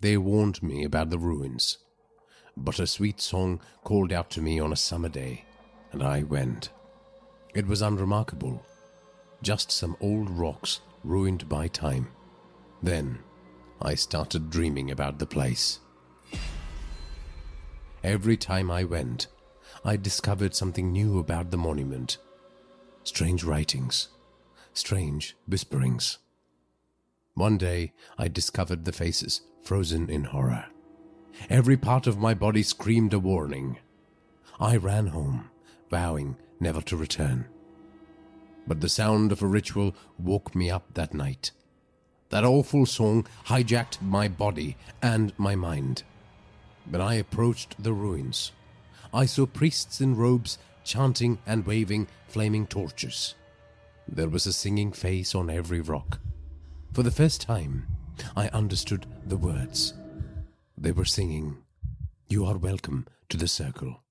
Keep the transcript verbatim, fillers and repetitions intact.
They warned me about the ruins, but a sweet song called out to me on a summer day, and I went. It was unremarkable, just some old rocks ruined by time. Then I started dreaming about the place. Every time I went, I discovered something new about the monument. Strange writings, strange whisperings. One day I discovered the faces frozen in horror. Every part of my body screamed a warning. I ran home, vowing never to return. But the sound of a ritual woke me up that night. That awful song hijacked my body and my mind. When I approached the ruins, I saw priests in robes chanting and waving flaming torches. There was a singing face on every rock. For the first time, I understood the words. They were singing, "You are welcome to the circle."